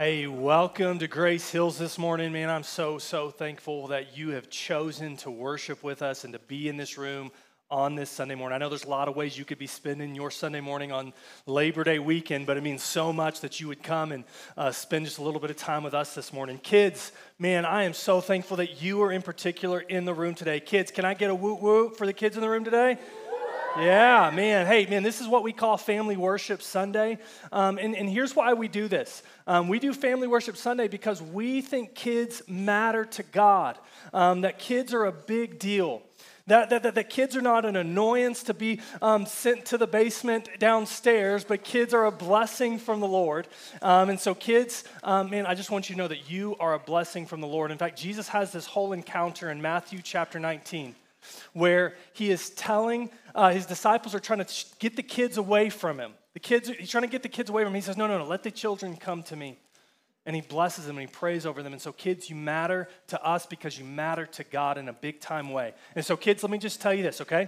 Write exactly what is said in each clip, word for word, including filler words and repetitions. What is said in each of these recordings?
Hey, welcome to Grace Hills this morning, man. I'm so, so thankful that you have chosen to worship with us and to be in this room on this Sunday morning. I know there's a lot of ways you could be spending your Sunday morning on Labor Day weekend, but it means so much that you would come and uh, spend just a little bit of time with us this morning. Kids, man, I am so thankful that you are in particular in the room today. Kids, can I get a woot woot for the kids in the room today? Yeah, man. Hey, man, this is what we call Family Worship Sunday. Um, and, and here's why we do this. Um, we do Family Worship Sunday because we think kids matter to God, um, that kids are a big deal. That, that, that, that kids are not an annoyance to be um, sent to the basement downstairs, but kids are a blessing from the Lord. Um, and so kids, um, man, I just want you to know that you are a blessing from the Lord. In fact, Jesus has this whole encounter in Matthew chapter nineteen. Where he is telling, uh, his disciples are trying to get the kids away from him. The kids, he's trying to get the kids away from him. He says, no, no, no, let the children come to me. And he blesses them and he prays over them. And so kids, you matter to us because you matter to God in a big time way. And so kids, let me just tell you this, okay?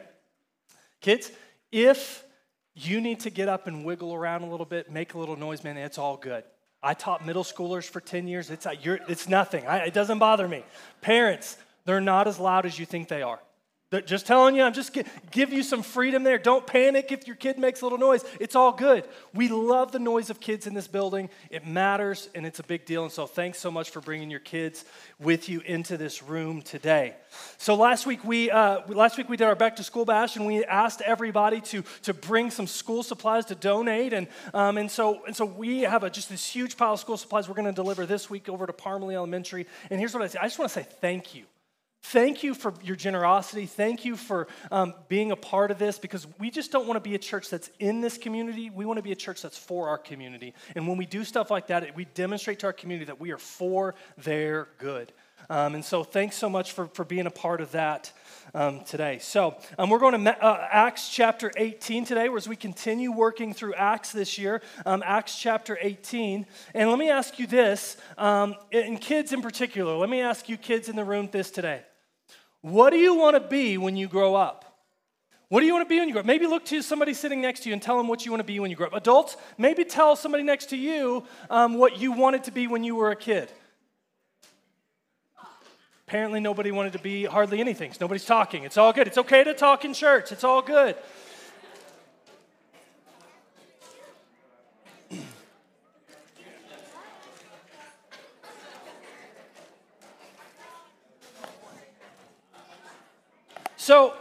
Kids, if you need to get up and wiggle around a little bit, make a little noise, man, it's all good. I taught middle schoolers for ten years. It's, you're, it's nothing. I, it doesn't bother me. Parents, they're not as loud as you think they are. Just telling you, I'm just gi- give you some freedom there. Don't panic if your kid makes a little noise. It's all good. We love the noise of kids in this building. It matters, and it's a big deal. And so thanks so much for bringing your kids with you into this room today. So last week we uh, last week we did our back to school bash, and we asked everybody to to bring some school supplies to donate. And um, and so and so we have a, just this huge pile of school supplies we're going to deliver this week over to Parmalee Elementary. And here's what I say: I just want to say thank you. Thank you for your generosity. Thank you for um, being a part of this, because we just don't want to be a church that's in this community. We want to be a church that's for our community. And when we do stuff like that, we demonstrate to our community that we are for their good. Um, and so thanks so much for, for being a part of that um, today. So um, we're going to uh, Acts chapter eighteen today, as we continue working through Acts this year, um, Acts chapter eighteen. And let me ask you this, um, and kids in particular, let me ask you kids in the room this today. What do you want to be when you grow up? What do you want to be when you grow up? Maybe look to somebody sitting next to you and tell them what you want to be when you grow up. Adults, maybe tell somebody next to you um, what you wanted to be when you were a kid. Apparently nobody wanted to be hardly anything. So nobody's talking. It's all good. It's okay to talk in church. It's all good. So,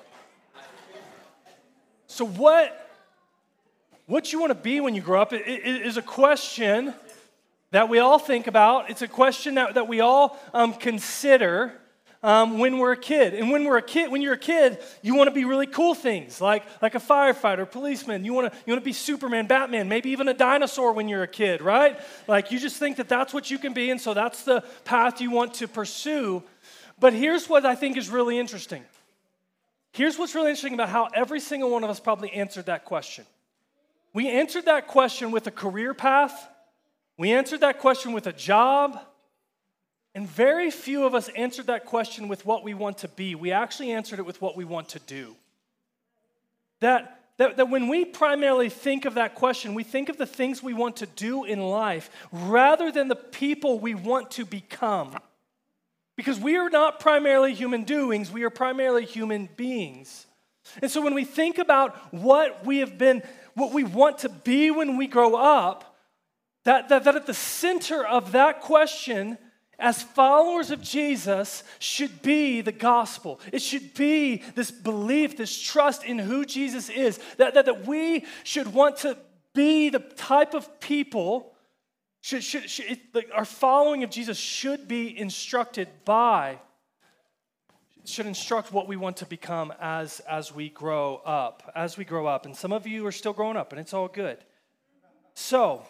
so what, what you want to be when you grow up is a question that we all think about. It's a question that, that we all um, consider um, when we're a kid. And when we're a kid, when you're a kid, you want to be really cool things, like, like a firefighter, policeman. You want to you want to be Superman, Batman, maybe even a dinosaur when you're a kid, right? Like you just think that that's what you can be, and so that's the path you want to pursue. But here's what I think is really interesting. Here's what's really interesting about how every single one of us probably answered that question. We answered that question with a career path. We answered that question with a job. And very few of us answered that question with what we want to be. We actually answered it with what we want to do. That, that, that when we primarily think of that question, we think of the things we want to do in life rather than the people we want to become. Because we are not primarily human doings, we are primarily human beings. And so when we think about what we have been, what we want to be when we grow up, that, that, that at the center of that question, as followers of Jesus, should be the gospel. It should be this belief, this trust in who Jesus is, that, that, that we should want to be the type of people. Should, should, should it, like our following of Jesus should be instructed by, should instruct what we want to become as, as we grow up, as we grow up. And some of you are still growing up, and it's all good. So,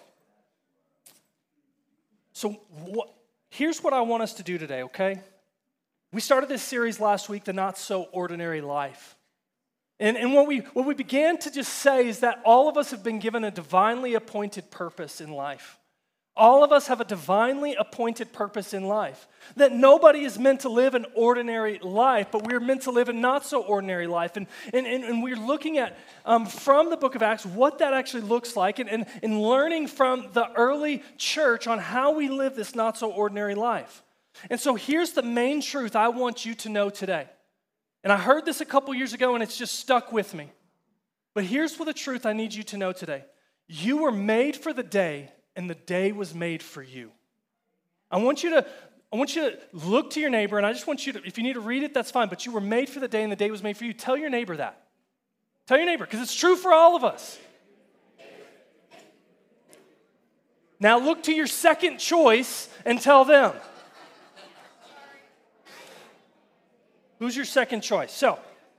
so what, here's what I want us to do today, okay? We started this series last week, The Not So Ordinary Life. And, and what we what we began to just say is that all of us have been given a divinely appointed purpose in life. All of us have a divinely appointed purpose in life. That nobody is meant to live an ordinary life, but we're meant to live a not so ordinary life. And, and, and, and we're looking at, um, from the book of Acts, what that actually looks like, and, and, and learning from the early church on how we live this not so ordinary life. And so here's the main truth I want you to know today. And I heard this a couple years ago, and it's just stuck with me. But here's what the truth I need you to know today. You were made for the day, and the day was made for you. I want you to, I want you to look to your neighbor, and I just want you to, if you need to read it, that's fine, but you were made for the day, and the day was made for you. Tell your neighbor that. Tell your neighbor, because it's true for all of us. Now look to your second choice and tell them. Who's your second choice? So,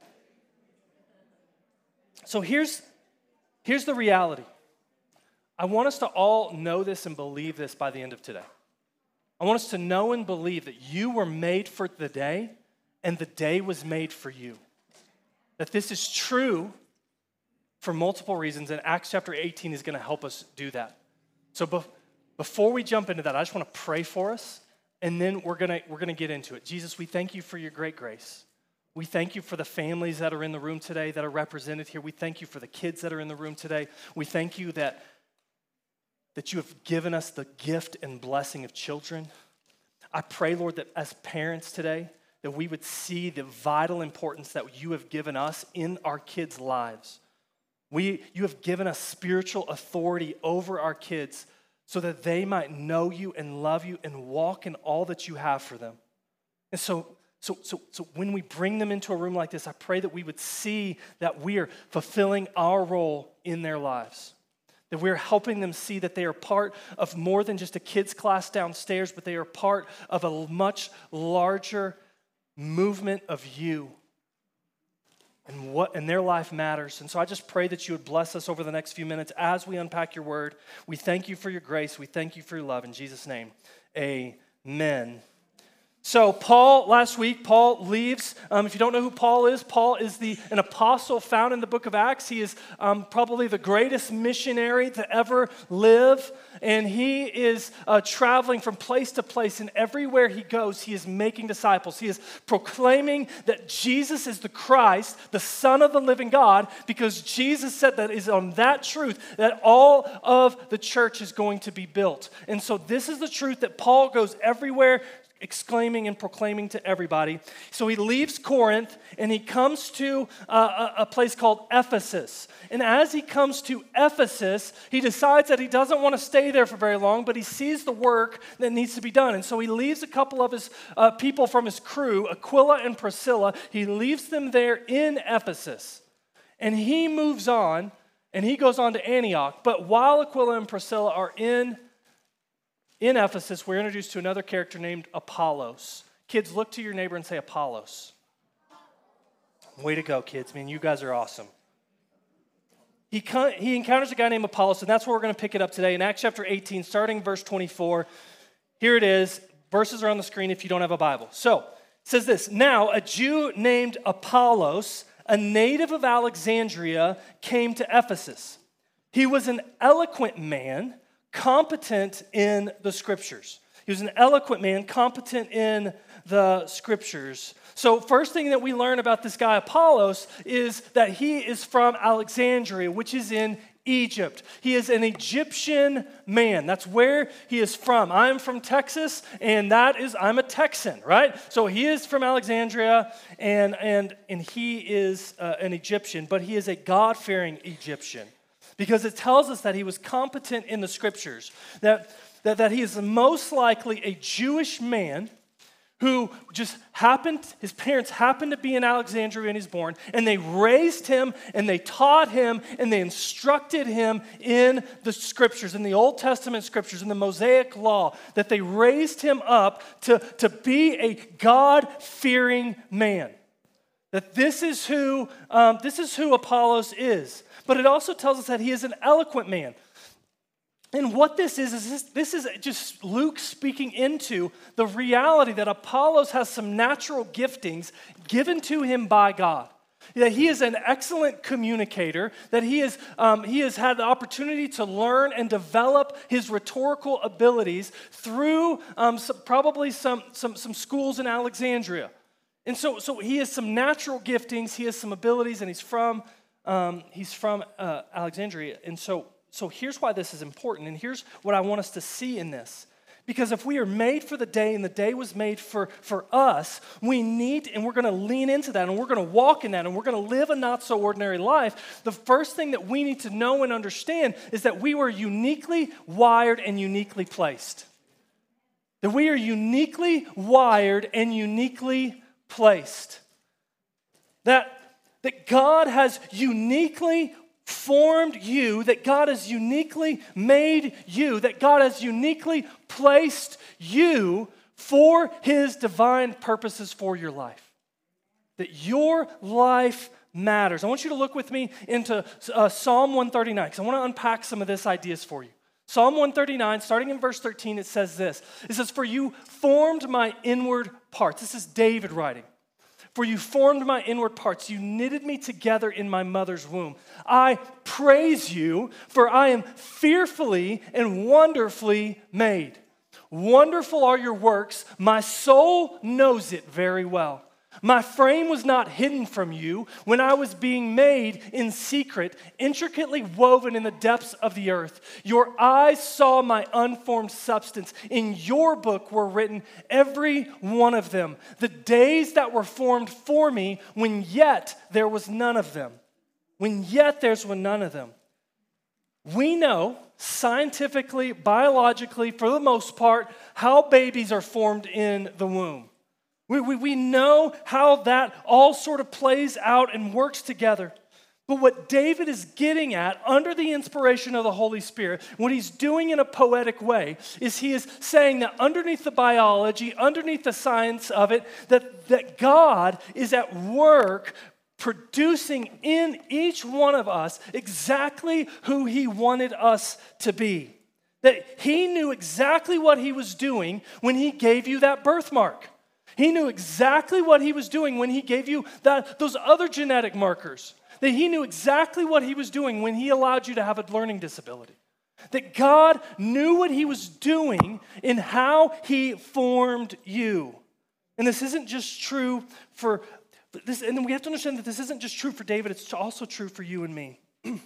so here's, here's the reality. I want us to all know this and believe this by the end of today. I want us to know and believe that you were made for the day, and the day was made for you. That this is true for multiple reasons, and Acts chapter eighteen is going to help us do that. So be- before we jump into that, I just want to pray for us, and then we're going to we're going to get into it. Jesus, we thank you for your great grace. We thank you for the families that are in the room today that are represented here. We thank you for the kids that are in the room today. We thank you that that you have given us the gift and blessing of children. I pray, Lord, that as parents today, that we would see the vital importance that you have given us in our kids' lives. We, you have given us spiritual authority over our kids so that they might know you and love you and walk in all that you have for them. And so, so, so, so when we bring them into a room like this, I pray that we would see that we are fulfilling our role in their lives. That we're helping them see that they are part of more than just a kids' class downstairs, but they are part of a much larger movement of you. And what and their life matters. And so I just pray that you would bless us over the next few minutes as we unpack your word. We thank you for your grace. We thank you for your love. In Jesus' name, amen. So Paul, last week, Paul leaves. Um, if you don't know who Paul is, Paul is the an apostle found in the book of Acts. He is um, probably the greatest missionary to ever live. And he is uh, traveling from place to place. And everywhere he goes, he is making disciples. He is proclaiming that Jesus is the Christ, the Son of the living God, because Jesus said that is on that truth that all of the church is going to be built. And so this is the truth that Paul goes everywhere exclaiming and proclaiming to everybody. So he leaves Corinth and he comes to uh, a, a place called Ephesus. And as he comes to Ephesus, he decides that he doesn't want to stay there for very long, but he sees the work that needs to be done. And so he leaves a couple of his uh, people from his crew, Aquila and Priscilla. He leaves them there in Ephesus. And he moves on and he goes on to Antioch. But while Aquila and Priscilla are in In Ephesus, we're introduced to another character named Apollos. Kids, look to your neighbor and say Apollos. Way to go, kids. Man, you guys are awesome. He, he encounters a guy named Apollos, and that's where we're going to pick it up today. In Acts chapter eighteen, starting verse twenty-four, here it is. Verses are on the screen if you don't have a Bible. So, it says this, "Now a Jew named Apollos, a native of Alexandria, came to Ephesus. He was an eloquent man, competent in the scriptures." He was an eloquent man, competent in the scriptures. So first thing that we learn about this guy Apollos is that he is from Alexandria, which is in Egypt. He is an Egyptian man. That's where he is from. I'm from Texas, and that is, I'm a Texan, right? So he is from Alexandria, and, and, and he is uh, an Egyptian, but he is a God-fearing Egyptian. Because it tells us that he was competent in the scriptures, that, that, that he is most likely a Jewish man who just happened, his parents happened to be in Alexandria when he was born, and they raised him, and they taught him, and they instructed him in the scriptures, in the Old Testament scriptures, in the Mosaic law, that they raised him up to, to be a God-fearing man. That this is who um, this is who Apollos is. But it also tells us that he is an eloquent man. And what this is, is this, this is just Luke speaking into the reality that Apollos has some natural giftings given to him by God. that he is an excellent communicator, that he, is, um, he has had the opportunity to learn and develop his rhetorical abilities through um, some, probably some, some, some schools in Alexandria. And so, so he has some natural giftings, he has some abilities, and he's from, um, he's from uh, Alexandria. And so, so here's why this is important, and here's what I want us to see in this. Because if we are made for the day and the day was made for, for us, we need, and we're going to lean into that and we're going to walk in that and we're going to live a not so ordinary life, the first thing that we need to know and understand is that we were uniquely wired and uniquely placed. That we are uniquely wired and uniquely placed. That, that God has uniquely formed you, that God has uniquely made you, that God has uniquely placed you for his divine purposes for your life. That your life matters. I want you to look with me into uh, Psalm one thirty-nine, because I want to unpack some of these ideas for you. Psalm one thirty-nine, starting in verse thirteen, it says this. It says, "For you formed my inward parts." This is David writing. "For you formed my inward parts. You knitted me together in my mother's womb. I praise you, for I am fearfully and wonderfully made. Wonderful are your works. My soul knows it very well. My frame was not hidden from you when I was being made in secret, intricately woven in the depths of the earth. Your eyes saw my unformed substance. In your book were written, every one of them, the days that were formed for me, when yet there was none of them. When yet there's none of them." We know scientifically, biologically, for the most part, how babies are formed in the womb. We, we, we know how that all sort of plays out and works together. But what David is getting at, under the inspiration of the Holy Spirit, what he's doing in a poetic way, is he is saying that underneath the biology, underneath the science of it, that, that God is at work producing in each one of us exactly who he wanted us to be. That he knew exactly what he was doing when he gave you that birthmark. He knew exactly what he was doing when he gave you that, those other genetic markers. That he knew exactly what he was doing when he allowed you to have a learning disability. That God knew what he was doing in how he formed you. And this isn't just true for this, and then we have to understand that this isn't just true for David, it's also true for you and me.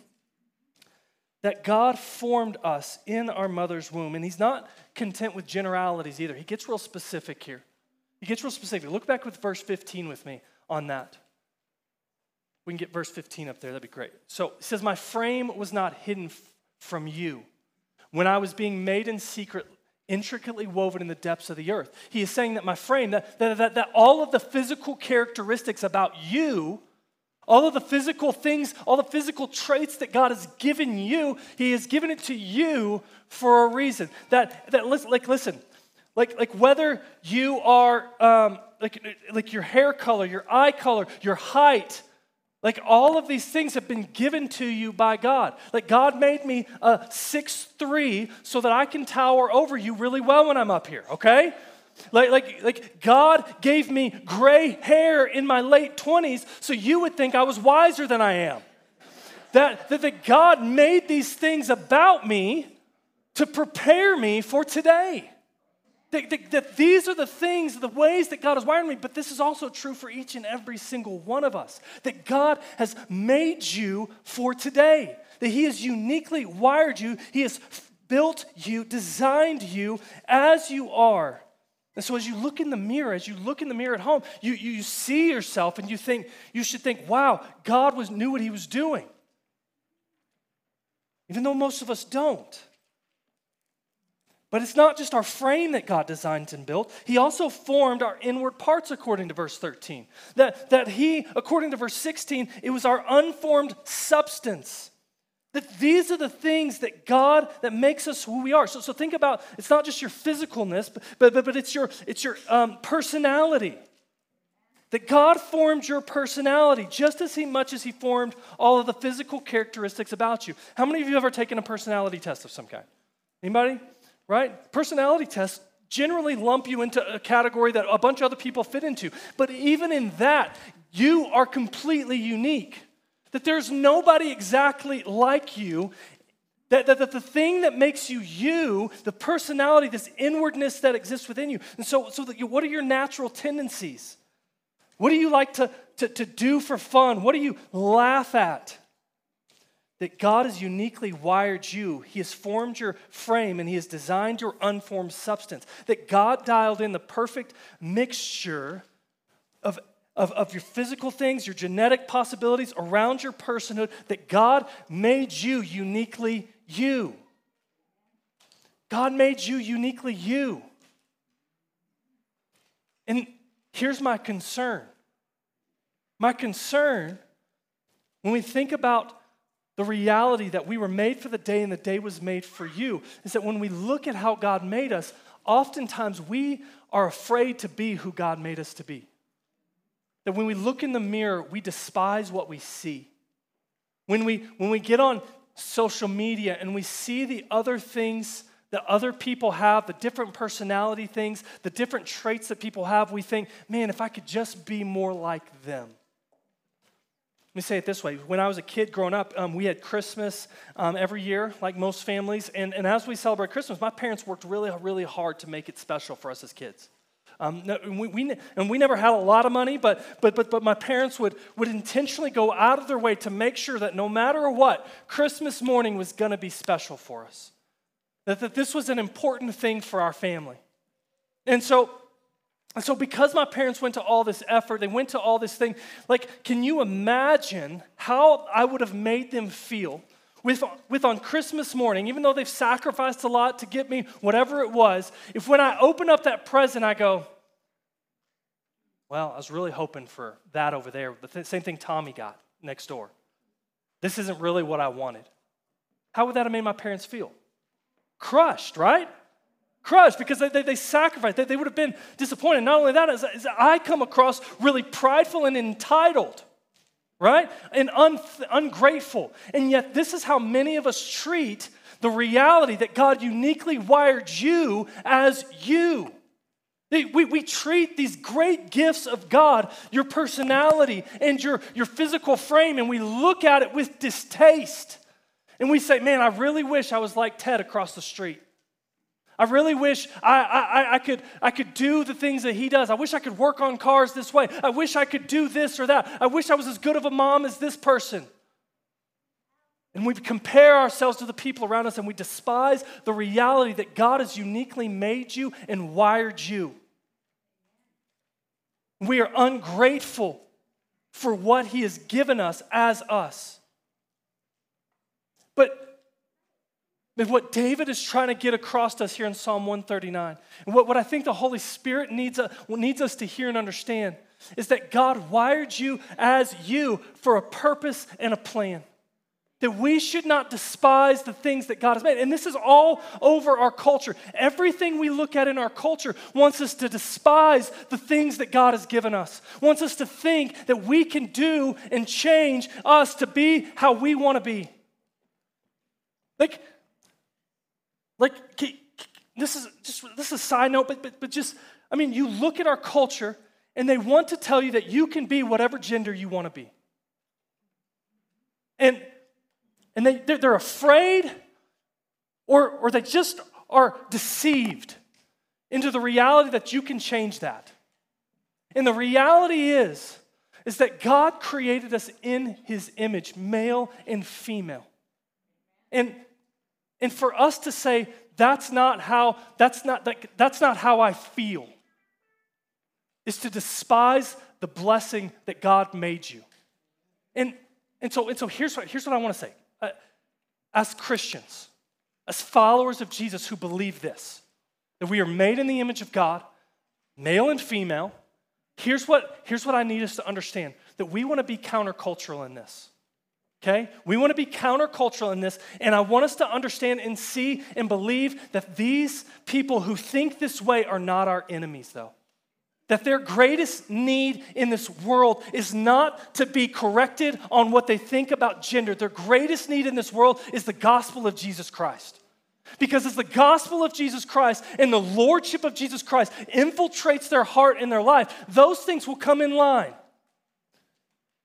That God formed us in our mother's womb, and he's not content with generalities either. He gets real specific here. He gets real specific. Look back with verse fifteen with me on that. We can get verse fifteen up there. That'd be great. So it says, "My frame was not hidden f- from you when I was being made in secret, intricately woven in the depths of the earth." He is saying that my frame, that, that, that, that all of the physical characteristics about you, all of the physical things, all the physical traits that God has given you, he has given it to you for a reason. That, that like, listen, Like, like whether you are, um, like, like your hair color, your eye color, your height, like all of these things have been given to you by God. Like God made me a six three so that I can tower over you really well when I'm up here, okay? Like, like, like God gave me gray hair in my late twenties so you would think I was wiser than I am. That, that, that God made these things about me to prepare me for today. That, that, that these are the things, the ways that God has wired me, but this is also true for each and every single one of us. That God has made you for today. That he has uniquely wired you. He has built you, designed you as you are. And so as you look in the mirror, as you look in the mirror at home, you, you see yourself and you think, you should think, wow, God was knew what he was doing. Even though most of us don't. But it's not just our frame that God designed and built. He also formed our inward parts according to verse thirteen. That, that he, according to verse sixteen, it was our unformed substance. That these are the things that God, that makes us who we are. So, so think about, it's not just your physicalness, but, but, but it's your, it's your um, personality. That God formed your personality just as he, much as he formed all of the physical characteristics about you. How many of you have ever taken a personality test of some kind? Anybody? Right? Personality tests generally lump you into a category that a bunch of other people fit into. But even in that, You are completely unique. That there's nobody exactly like you. That, that, that the thing that makes you you, the personality, this inwardness that exists within you. And so, so that you, what are your natural tendencies? What do you like to, to, to do for fun? What do you laugh at? That God has uniquely wired you. He has formed your frame and He has designed your unformed substance. That God dialed in the perfect mixture of Of, of your physical things, your genetic possibilities around your personhood, that God made you uniquely you. God made you uniquely you. And here's my concern. My concern, when we think about the reality that we were made for the day and the day was made for you, is that when we look at how God made us, oftentimes we are afraid to be who God made us to be. That when we look in the mirror, we despise what we see. When we, when we get on social media and we see the other things that other people have, the different personality things, the different traits that people have, we think, man, if I could just be more like them. Let me say it this way. When I was a kid growing up, um, we had Christmas um, every year, like most families. And, and as we celebrate Christmas, my parents worked really, really hard to make it special for us as kids. Um, we, we, and we never had a lot of money, but, but, but, but my parents would, would intentionally go out of their way to make sure that no matter what, Christmas morning was going to be special for us. That, that this was an important thing for our family. And so, and so because my parents went to all this effort, they went to all this thing, like, can you imagine how I would have made them feel With, with on Christmas morning, even though they've sacrificed a lot to get me whatever it was, if when I open up that present, I go, well, I was really hoping for that over there, the th- same thing Tommy got next door. This isn't really what I wanted. How would that have made my parents feel? Crushed, right? Crushed, because they, they, they sacrificed. They, they would have been disappointed. Not only that, is, is I come across really prideful and entitled. Right? And un- ungrateful. And yet this is how many of us treat the reality that God uniquely wired you as you. We, we treat these great gifts of God, your personality and your, your physical frame, and we look at it with distaste. And we say, man, I really wish I was like Ted across the street. I really wish I, I, I, could, I could do the things that he does. I wish I could work on cars this way. I wish I could do this or that. I wish I was as good of a mom as this person. And we compare ourselves to the people around us and we despise the reality that God has uniquely made you and wired you. We are ungrateful for what He has given us as us. But But what David is trying to get across to us here in Psalm one thirty-nine, and what, what I think the Holy Spirit needs, uh, needs us to hear and understand, is that God wired you as you for a purpose and a plan. That we should not despise the things that God has made. And this is all over our culture. Everything we look at in our culture wants us to despise the things that God has given us. Wants us to think that we can do and change us to be how we want to be. Like, Like, this is just this is a side note, but, but, but just, I mean, you look at our culture and they want to tell you that you can be whatever gender you want to be. And, and they, they're, they're afraid or, or they just are deceived into the reality that you can change that. And the reality is, is that God created us in His image, male and female. And And for us to say, that's not how, that's not, that, that's not how I feel, is to despise the blessing that God made you. And, and so, and so here's, what, here's what I want to say. Uh, as Christians, as followers of Jesus who believe this, that we are made in the image of God, male and female, here's what, here's what I need us to understand, that we want to be countercultural in this. Okay? We want to be countercultural in this, and I want us to understand and see and believe that these people who think this way are not our enemies, though. That their greatest need in this world is not to be corrected on what they think about gender. Their greatest need in this world is the gospel of Jesus Christ. Because as the gospel of Jesus Christ and the lordship of Jesus Christ infiltrates their heart and their life, those things will come in line.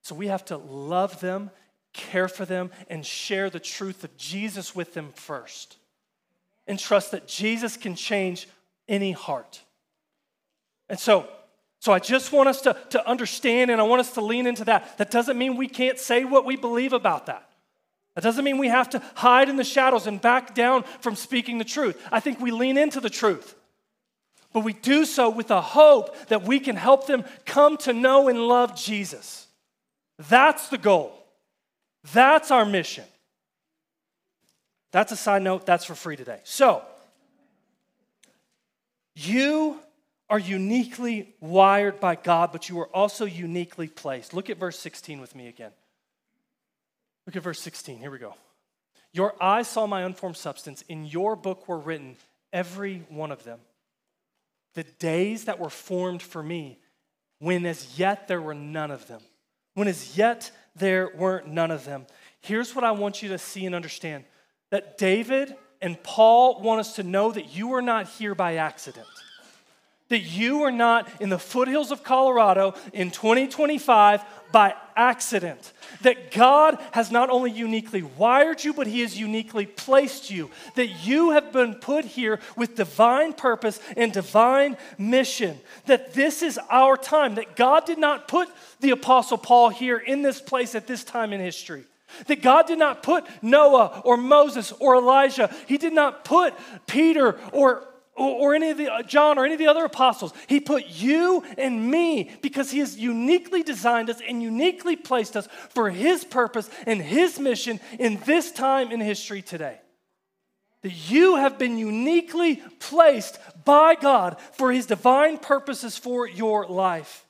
So we have to love them, care for them, and share the truth of Jesus with them first. And trust that Jesus can change any heart. And so, so I just want us to, to understand, and I want us to lean into that. That doesn't mean we can't say what we believe about that. That doesn't mean we have to hide in the shadows and back down from speaking the truth. I think we lean into the truth. But we do so with a hope that we can help them come to know and love Jesus. That's the goal. That's our mission. That's a side note. That's for free today. So, you are uniquely wired by God, but you are also uniquely placed. Look at verse sixteen with me again. Look at verse sixteen. Here we go. Your eyes saw my unformed substance. In your book were written, every one of them. The days that were formed for me, when as yet there were none of them. When as yet there weren't none of them. Here's what I want you to see and understand. That David and Paul want us to know that you are not here by accident. That you are not in the foothills of Colorado in twenty twenty-five by accident. That God has not only uniquely wired you, but he has uniquely placed you. That you have been put here with divine purpose and divine mission. That this is our time. That God did not put the Apostle Paul here in this place at this time in history. That God did not put Noah or Moses or Elijah. He did not put Peter or Or any of the, John or any of the other apostles. He put you and me because he has uniquely designed us and uniquely placed us for his purpose and his mission in this time in history today. That you have been uniquely placed by God for his divine purposes for your life.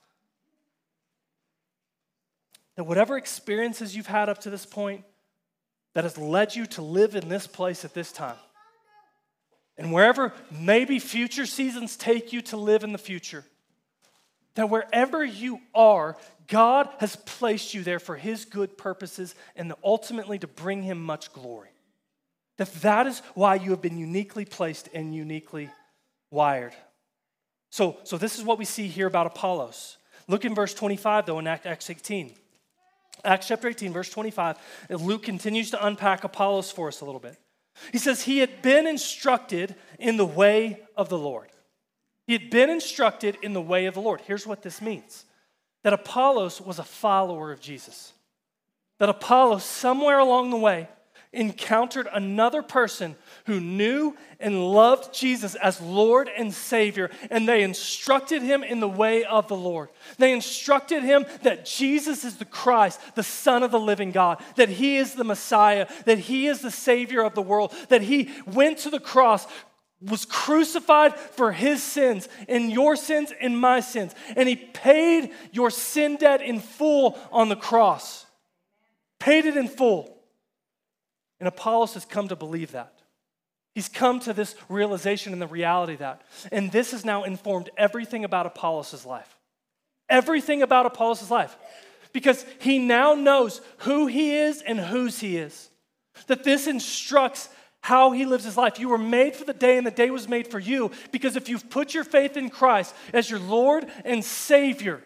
That whatever experiences you've had up to this point that has led you to live in this place at this time, and wherever maybe future seasons take you to live in the future, that wherever you are, God has placed you there for his good purposes and ultimately to bring him much glory. That that is why you have been uniquely placed and uniquely wired. So, so this is what we see here about Apollos. Look in verse twenty-five though in Acts eighteen. Acts chapter eighteen, verse twenty-five. And Luke continues to unpack Apollos for us a little bit. He says he had been instructed in the way of the Lord. He had been instructed in the way of the Lord. Here's what this means. That Apollos was a follower of Jesus. That Apollos, somewhere along the way, encountered another person who knew and loved Jesus as Lord and Savior, and they instructed him in the way of the Lord. They instructed him that Jesus is the Christ, the Son of the living God, that he is the Messiah, that he is the Savior of the world, that he went to the cross, was crucified for his sins and your sins and my sins, and he paid your sin debt in full on the cross. Paid it in full. And Apollos has come to believe that. He's come to this realization and the reality of that. And this has now informed everything about Apollos' life. Everything about Apollos' life. Because he now knows who he is and whose he is. That this instructs how he lives his life. You were made for the day and the day was made for you. Because if you've put your faith in Christ as your Lord and Savior,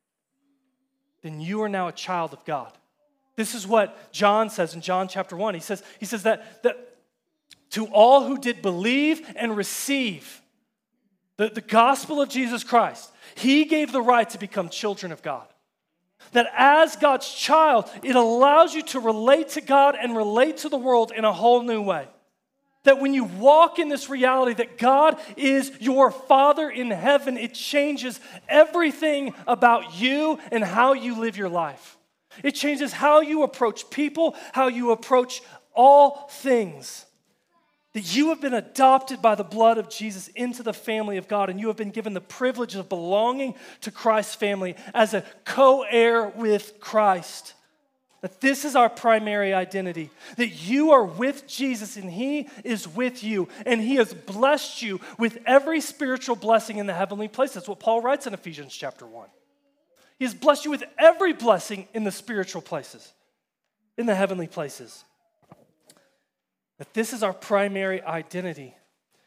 then you are now a child of God. This is what John says in John chapter one. He says, he says that, that to all who did believe and receive the, the gospel of Jesus Christ, he gave the right to become children of God. That as God's child, it allows you to relate to God and relate to the world in a whole new way. That when you walk in this reality that God is your Father in heaven, it changes everything about you and how you live your life. It changes how you approach people, how you approach all things. That you have been adopted by the blood of Jesus into the family of God, and you have been given the privilege of belonging to Christ's family as a co-heir with Christ. That this is our primary identity. That you are with Jesus and he is with you, and he has blessed you with every spiritual blessing in the heavenly place. That's what Paul writes in Ephesians chapter one. He has blessed you with every blessing in the spiritual places, in the heavenly places. That this is our primary identity.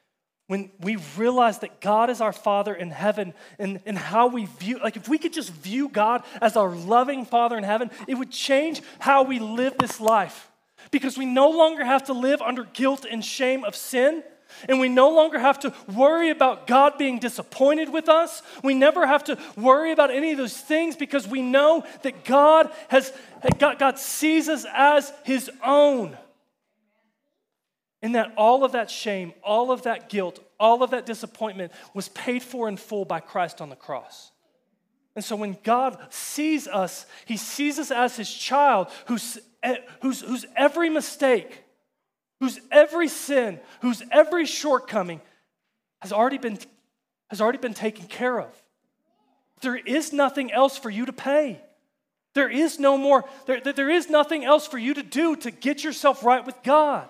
when we realize that God is our Father in heaven and, and how we view, like if we could just view God as our loving Father in heaven, it would change how we live this life. Because we no longer have to live under guilt and shame of sin, and we no longer have to worry about God being disappointed with us. We never have to worry about any of those things because we know that God has, God, God sees us as his own. And that all of that shame, all of that guilt, all of that disappointment was paid for in full by Christ on the cross. And so when God sees us, he sees us as his child whose, whose, whose every mistake, whose every sin, whose every shortcoming has already been, has already been taken care of. There is nothing else for you to pay. There is no more, there, there is nothing else for you to do to get yourself right with God.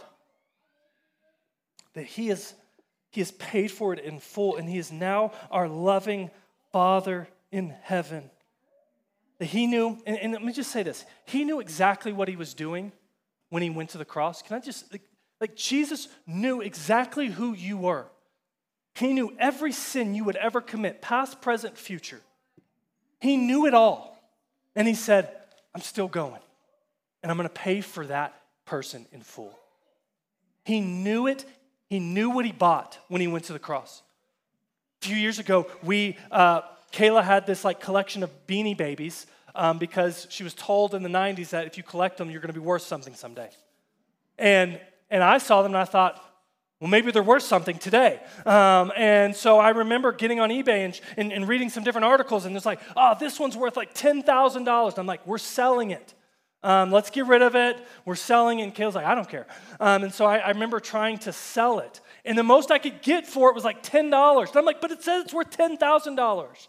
That he has, he has paid for it in full, and he is now our loving Father in heaven. That he knew, and, and let me just say this, he knew exactly what he was doing when he went to the cross. Can I just, like, like Jesus knew exactly who you were. He knew every sin you would ever commit, past, present, future. He knew it all. And he said, I'm still going, and I'm going to pay for that person in full. He knew it. He knew what he bought when he went to the cross. A few years ago, we, uh, Kayla had this like collection of Beanie Babies um, because she was told in the nineties that if you collect them, you're going to be worth something someday. And and I saw them and I thought, well, maybe they're worth something today. Um, and so I remember getting on eBay and, and, and reading some different articles, and it's like, oh, this one's worth like ten thousand dollars. I'm like, we're selling it. Um, let's get rid of it. We're selling it. And Kayla's like, I don't care. Um, and so I, I remember trying to sell it. And the most I could get for it was like ten dollars. And I'm like, but it says it's worth ten thousand dollars.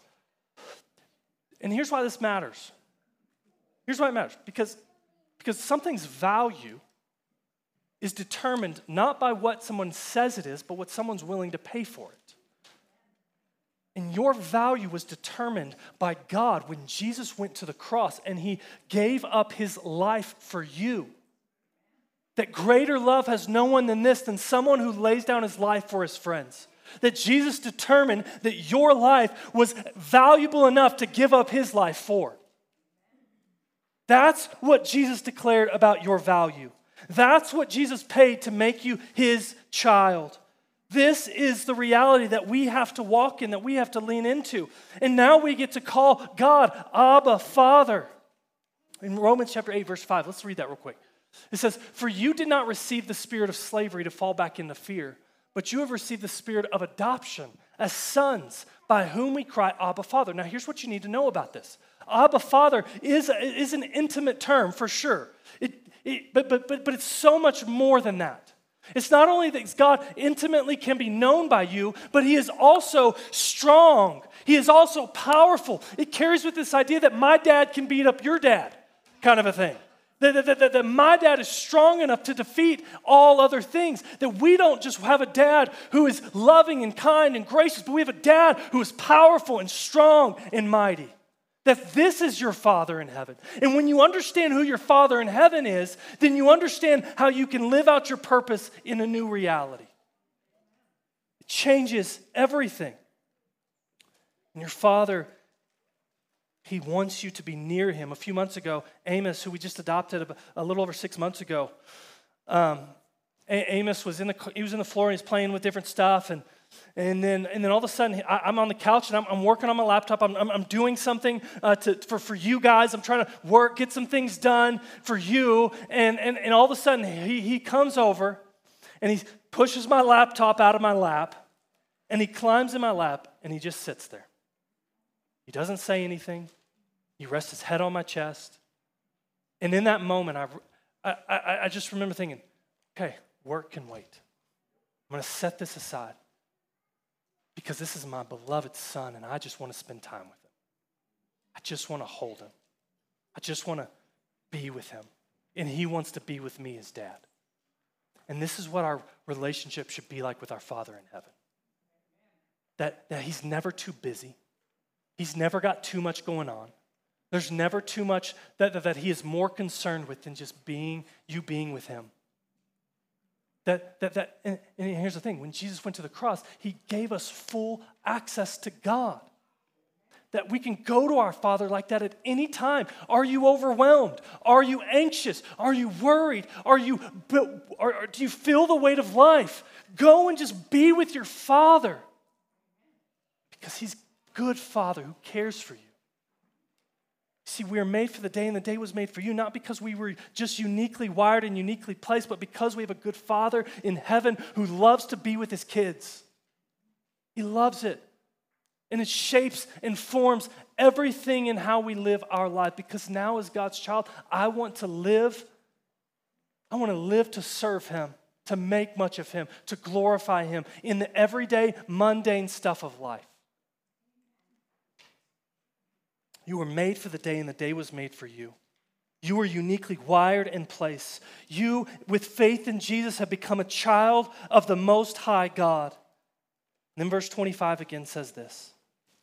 And here's why this matters. Here's why it matters. Because, because something's value is determined not by what someone says it is, but what someone's willing to pay for it. And your value was determined by God when Jesus went to the cross and he gave up his life for you. That greater love has no one than this, than someone who lays down his life for his friends. That Jesus determined that your life was valuable enough to give up his life for. That's what Jesus declared about your value. That's what Jesus paid to make you his child. This is the reality that we have to walk in, that we have to lean into. And now we get to call God Abba, Father. In Romans chapter eight, verse five, let's read that real quick. It says, for you did not receive the spirit of slavery to fall back into fear, but you have received the spirit of adoption as sons, by whom we cry, Abba, Father. Now here's what you need to know about this. Abba, Father is, is an intimate term for sure. It, it, but, but, but, but it's so much more than that. It's not only that God intimately can be known by you, but he is also strong. He is also powerful. It carries with this idea that my dad can beat up your dad, kind of a thing. That, that, that, that my dad is strong enough to defeat all other things. That we don't just have a dad who is loving and kind and gracious, but we have a dad who is powerful and strong and mighty. That this is your Father in heaven. And when you understand who your Father in heaven is, then you understand how you can live out your purpose in a new reality. It changes everything. And your Father, he wants you to be near him. A few months ago, Amos, who we just adopted a, a little over six months ago, um, a- Amos was in the he was in the floor and he's playing with different stuff, and and then and then all of a sudden I, I'm on the couch and I'm, I'm working on my laptop. I'm I'm, I'm doing something uh, to for for you guys. I'm trying to work, get some things done for you, and and and all of a sudden he he comes over and he pushes my laptop out of my lap, and he climbs in my lap and he just sits there. He doesn't say anything. He rests his head on my chest. And in that moment, I, I, I, I just remember thinking, okay, work can wait. I'm going to set this aside because this is my beloved son, and I just want to spend time with him. I just want to hold him. I just want to be with him. And he wants to be with me as dad. And this is what our relationship should be like with our Father in heaven. That, that he's never too busy. He's never got too much going on. There's never too much that, that, that he is more concerned with than just being, you being with him. That, that, that, and, and here's the thing, when Jesus went to the cross, he gave us full access to God. That we can go to our Father like that at any time. Are you overwhelmed? Are you anxious? Are you worried? Are you, or, or do you feel the weight of life? Go and just be with your Father. Because he's a good Father who cares for you. See, we are made for the day, and the day was made for you, not because we were just uniquely wired and uniquely placed, but because we have a good Father in heaven who loves to be with his kids. He loves it. And it shapes and forms everything in how we live our life. Because now as God's child, I want to live, I want to live to serve him, to make much of him, to glorify him in the everyday, mundane stuff of life. You were made for the day, and the day was made for you. You were uniquely wired in place. You, with faith in Jesus, have become a child of the Most High God. And then verse twenty-five again says this.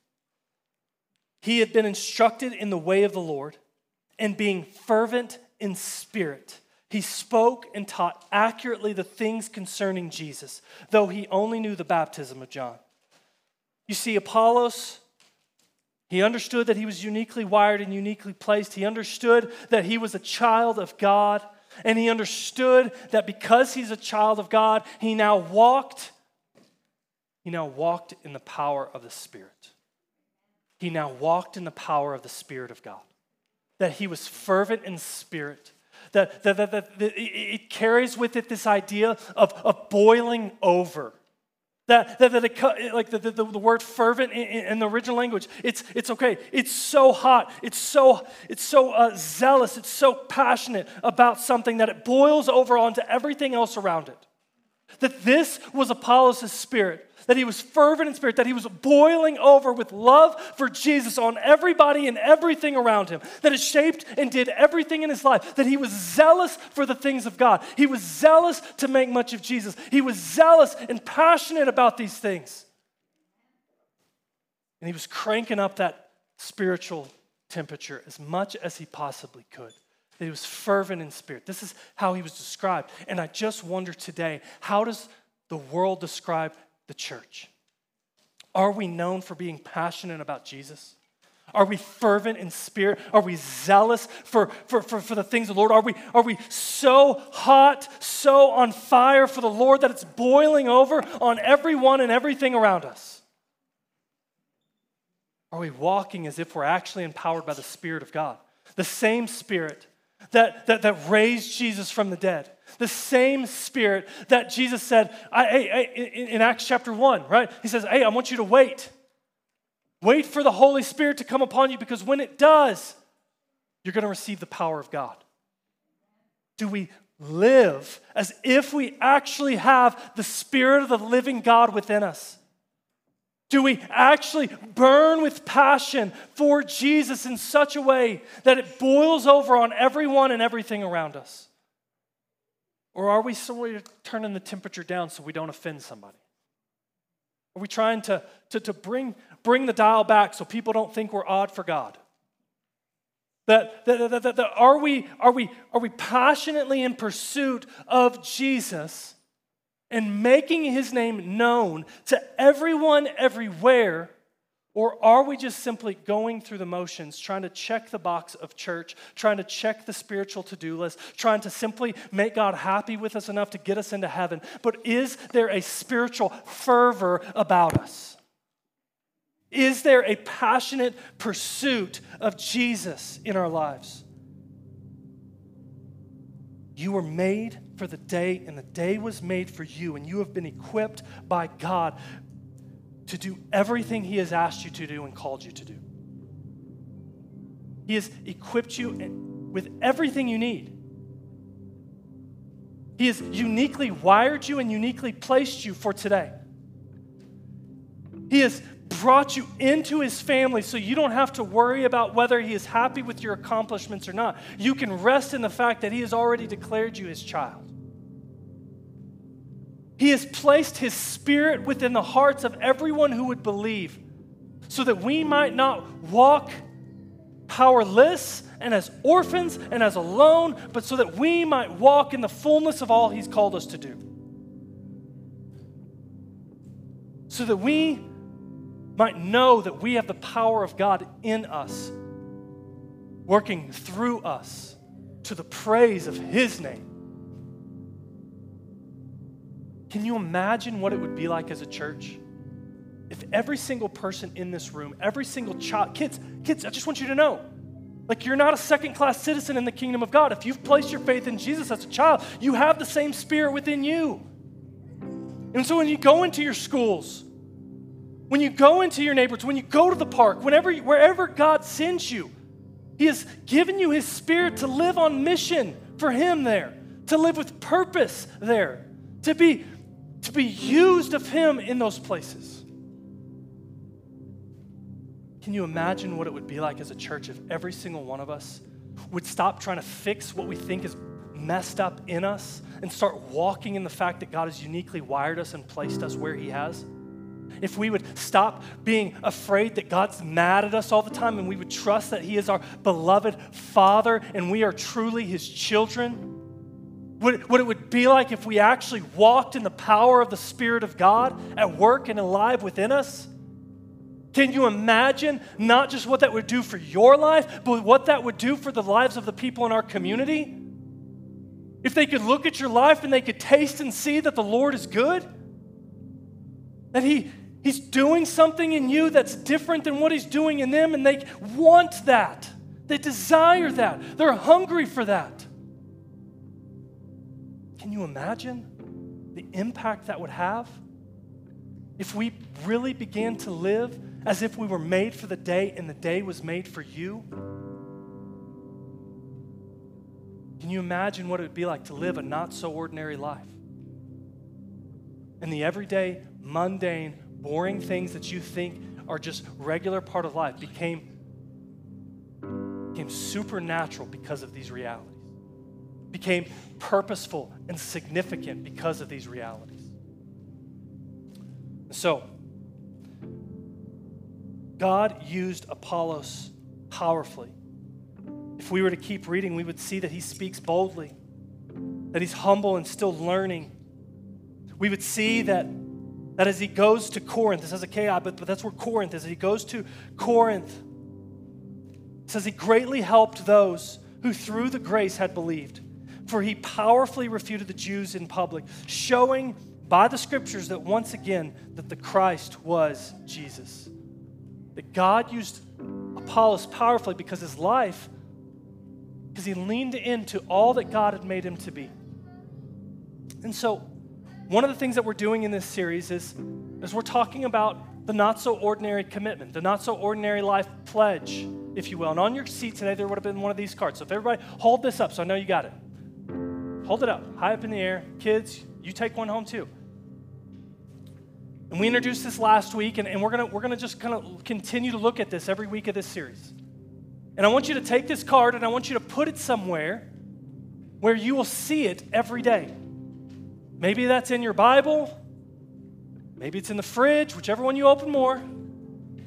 He had been instructed in the way of the Lord, and being fervent in spirit, he spoke and taught accurately the things concerning Jesus, though he only knew the baptism of John. You see, Apollos, he understood that he was uniquely wired and uniquely placed. He understood that he was a child of God. And he understood that because he's a child of God, he now walked, he now walked in the power of the Spirit. He now walked in the power of the Spirit of God. That he was fervent in spirit. That, that, that, that, that it carries with it this idea of, of boiling over. That, that, that it, like the, the, the word fervent in, in the original language, it's, it's okay. It's so hot. It's so, it's so uh, zealous. It's so passionate about something that it boils over onto everything else around it. That this was Apollos' spirit. That he was fervent in spirit. That he was boiling over with love for Jesus on everybody and everything around him. That it shaped and did everything in his life. That he was zealous for the things of God. He was zealous to make much of Jesus. He was zealous and passionate about these things. And he was cranking up that spiritual temperature as much as he possibly could. That he was fervent in spirit. This is how he was described. And I just wonder today, how does the world describe the church? Are we known for being passionate about Jesus? Are we fervent in spirit? Are we zealous for, for, for, for the things of the Lord? Are we, are we so hot, so on fire for the Lord that it's boiling over on everyone and everything around us? Are we walking as if we're actually empowered by the Spirit of God? The same Spirit That, that, that raised Jesus from the dead. The same Spirit that Jesus said, I, hey, hey, in, in Acts chapter one, right? He says, hey, I want you to wait. Wait for the Holy Spirit to come upon you, because when it does, you're going to receive the power of God. Do we live as if we actually have the Spirit of the living God within us? Do we actually burn with passion for Jesus in such a way that it boils over on everyone and everything around us? Or are we somewhere turning the temperature down so we don't offend somebody? Are we trying to, to, to bring, bring the dial back so people don't think we're odd for God? That, that, that, that, that are we, are we, are we passionately in pursuit of Jesus and making his name known to everyone, everywhere? Or are we just simply going through the motions, trying to check the box of church, trying to check the spiritual to-do list, trying to simply make God happy with us enough to get us into heaven? But is there a spiritual fervor about us? Is there a passionate pursuit of Jesus in our lives? You were made for the day, and the day was made for you, and you have been equipped by God to do everything he has asked you to do and called you to do. He has equipped you with everything you need. He has uniquely wired you and uniquely placed you for today. He has brought you into his family so you don't have to worry about whether he is happy with your accomplishments or not. You can rest in the fact that he has already declared you his child. He has placed his Spirit within the hearts of everyone who would believe, so that we might not walk powerless and as orphans and as alone, but so that we might walk in the fullness of all he's called us to do. so that we might know that we have the power of God in us, working through us to the praise of His name. Can you imagine what it would be like as a church if every single person in this room, every single child, kids, kids, I just want you to know, like you're not a second-class citizen in the kingdom of God. If you've placed your faith in Jesus as a child, you have the same Spirit within you. And so when you go into your schools, when you go into your neighborhoods, when you go to the park, whenever, wherever God sends you, He has given you His Spirit to live on mission for Him there, to live with purpose there, to be, to be used of Him in those places. Can you imagine what it would be like as a church if every single one of us would stop trying to fix what we think is messed up in us and start walking in the fact that God has uniquely wired us and placed us where He has? If we would stop being afraid that God's mad at us all the time and we would trust that He is our beloved Father and we are truly His children? What, what it would be like if we actually walked in the power of the Spirit of God at work and alive within us? Can you imagine not just what that would do for your life, but what that would do for the lives of the people in our community? If they could look at your life and they could taste and see that the Lord is good, that he, He's doing something in you that's different than what He's doing in them, and they want that. They desire that. They're hungry for that. Can you imagine the impact that would have if we really began to live as if we were made for the day and the day was made for you? Can you imagine what it would be like to live a not-so-ordinary life? And the everyday, mundane, boring things that you think are just regular part of life became, became supernatural because of these realities, became purposeful and significant because of these realities. So, God used Apollos powerfully. If we were to keep reading, we would see that he speaks boldly, that he's humble and still learning. We would see that, that as he goes to Corinth, it says Achaia, but, but that's where Corinth is. As he goes to Corinth, it says he greatly helped those who through the grace had believed, for he powerfully refuted the Jews in public, showing by the scriptures that once again that the Christ was Jesus. That God used Apollos powerfully because his life, because he leaned into all that God had made him to be. And so, one of the things that we're doing in this series is, is we're talking about the not-so-ordinary commitment, the not-so-ordinary life pledge, if you will. And on your seat today, there would have been one of these cards. So if everybody, hold this up so I know you got it. Hold it up, high up in the air. Kids, you take one home too. And we introduced this last week, and, and we're gonna we're gonna just kind of continue to look at this every week of this series. And I want you to take this card and I want you to put it somewhere where you will see it every day. Maybe that's in your Bible, maybe it's in the fridge, whichever one you open more. And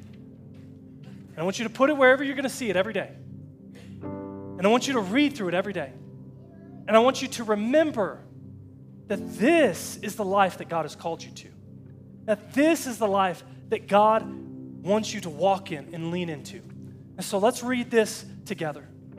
I want you to put it wherever you're gonna see it every day. And I want you to read through it every day. And I want you to remember that this is the life that God has called you to. That this is the life that God wants you to walk in and lean into. And so let's read this together.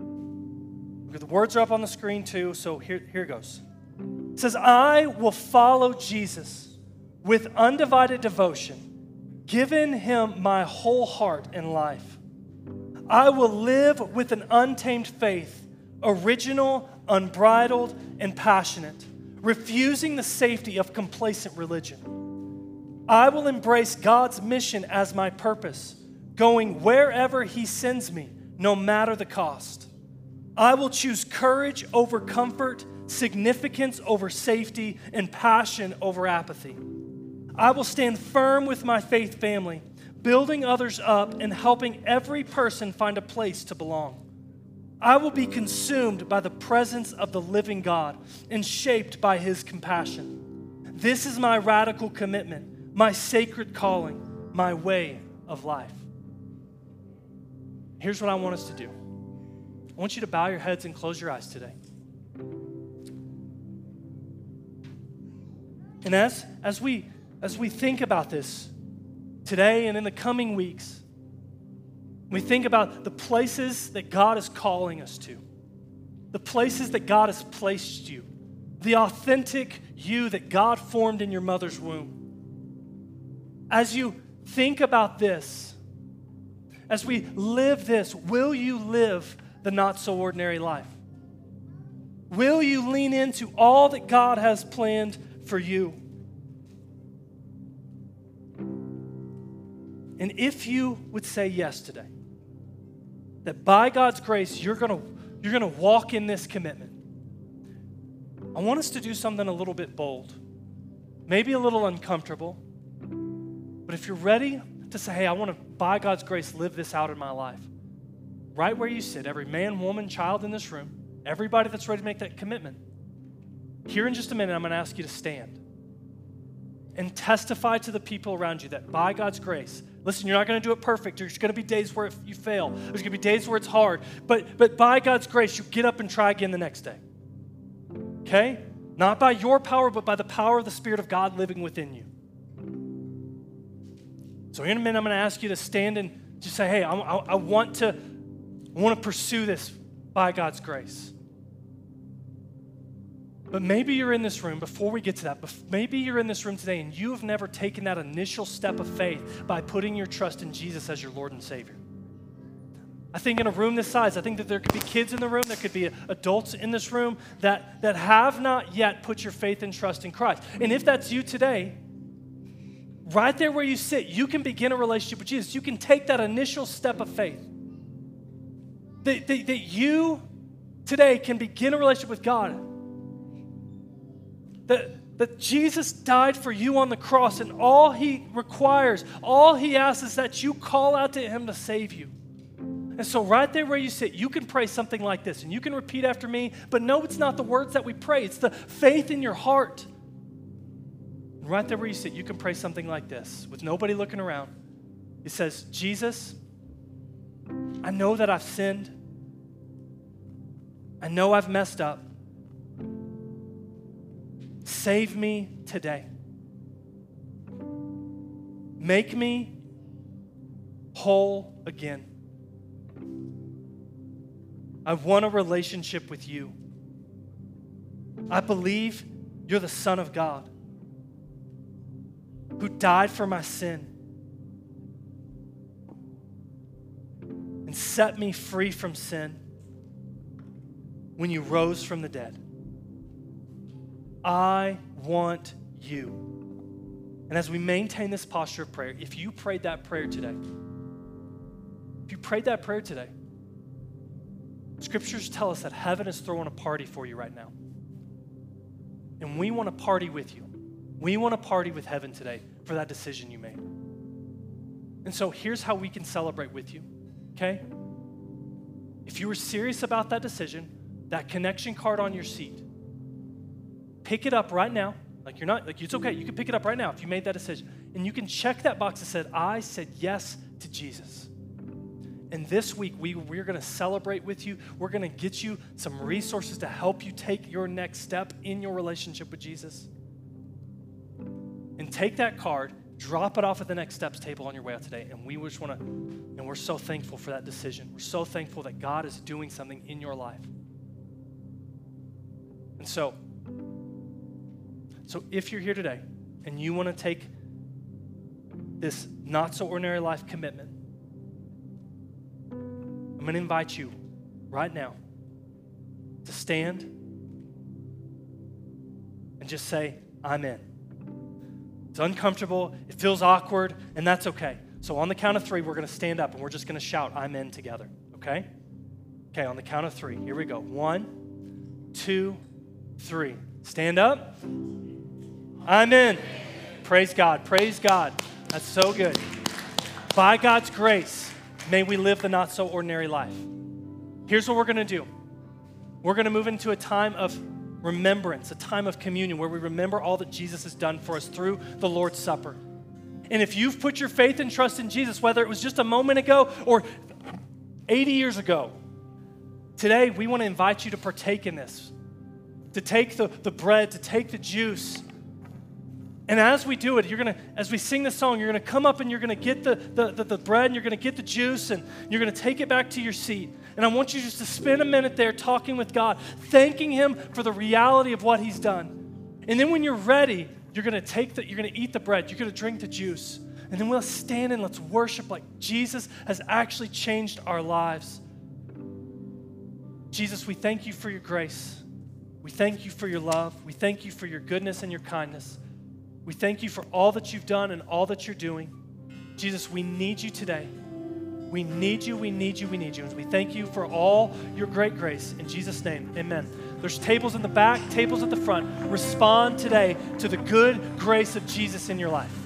The words are up on the screen too, so here, here it goes. It says, I will follow Jesus with undivided devotion, giving him my whole heart and life. I will live with an untamed faith, original, unbridled, and passionate, refusing the safety of complacent religion. I will embrace God's mission as my purpose, going wherever he sends me, no matter the cost. I will choose courage over comfort, significance over safety, and passion over apathy. I will stand firm with my faith family, building others up and helping every person find a place to belong. I will be consumed by the presence of the living God and shaped by his compassion. This is my radical commitment, my sacred calling, my way of life. Here's what I want us to do. I want you to bow your heads and close your eyes today. And as, as, we, as we think about this, today and in the coming weeks, we think about the places that God is calling us to, the places that God has placed you, the authentic you that God formed in your mother's womb. As you think about this, as we live this, will you live the not so ordinary life? Will you lean into all that God has planned for you? And if you would say yes today, that by God's grace, you're gonna, you're gonna walk in this commitment, I want us to do something a little bit bold, maybe a little uncomfortable, but if you're ready to say, hey, I want to, by God's grace, live this out in my life, right where you sit, every man, woman, child in this room, everybody that's ready to make that commitment, here in just a minute, I'm going to ask you to stand and testify to the people around you that by God's grace, listen, you're not going to do it perfect. There's going to be days where you fail. There's going to be days where it's hard. But, but by God's grace, you get up and try again the next day. Okay? Not by your power, but by the power of the Spirit of God living within you. So in a minute, I'm going to ask you to stand and just say, hey, I, I, I want to, I want to pursue this by God's grace. But maybe you're in this room, before we get to that, maybe you're in this room today and you have never taken that initial step of faith by putting your trust in Jesus as your Lord and Savior. I think in a room this size, I think that there could be kids in the room, there could be adults in this room that, that have not yet put your faith and trust in Christ. And if that's you today, right there where you sit, you can begin a relationship with Jesus. You can take that initial step of faith. That, that, that you today can begin a relationship with God. That, that Jesus died for you on the cross, and all he requires, all he asks is that you call out to him to save you. And so right there where you sit, you can pray something like this, and you can repeat after me, but no, it's not the words that we pray. It's the faith in your heart. And right there where you sit, you can pray something like this with nobody looking around. It says, Jesus, I know that I've sinned. I know I've messed up. Save me today. Make me whole again. I want a relationship with you. I believe you're the Son of God who died for my sin and set me free from sin when you rose from the dead. I want you. And as we maintain this posture of prayer, if you prayed that prayer today, if you prayed that prayer today, scriptures tell us that heaven is throwing a party for you right now. And we want to party with you. We want to party with heaven today for that decision you made. And so here's how we can celebrate with you, okay? If you were serious about that decision, that connection card on your seat, pick it up right now. Like you're not, like it's okay. You can pick it up right now if you made that decision. And you can check that box that said, I said yes to Jesus. And this week, we, we're going to celebrate with you. We're going to get you some resources to help you take your next step in your relationship with Jesus. And take that card, drop it off at the next steps table on your way out today. And we just want to, and we're so thankful for that decision. We're so thankful that God is doing something in your life. And so, So if you're here today and you want to take this not so ordinary life commitment, I'm going to invite you right now to stand and just say, I'm in. It's uncomfortable, it feels awkward, and that's okay. So on the count of three, we're going to stand up and we're just going to shout, I'm in together, okay? Okay, on the count of three, here we go. One, two, three. Stand up. I'm in. Praise God. Praise God. That's so good. By God's grace, may we live the not so ordinary life. Here's what we're going to do. We're going to move into a time of remembrance, a time of communion where we remember all that Jesus has done for us through the Lord's Supper. And if you've put your faith and trust in Jesus, whether it was just a moment ago or eighty years ago, today we want to invite you to partake in this, to take the, the bread, to take the juice, And as we do it, you're gonna, as we sing this song, you're gonna come up and you're gonna get the, the, the, the bread and you're gonna get the juice and you're gonna take it back to your seat. And I want you just to spend a minute there talking with God, thanking Him for the reality of what He's done. And then when you're ready, you're gonna take the, you're gonna eat the bread, you're gonna drink the juice. And then we'll stand and let's worship like Jesus has actually changed our lives. Jesus, we thank you for your grace. We thank you for your love. We thank you for your goodness and your kindness. We thank you for all that you've done and all that you're doing. Jesus, we need you today. We need you, we need you, we need you. And we thank you for all your great grace. In Jesus' name, amen. There's tables in the back, tables at the front. Respond today to the good grace of Jesus in your life.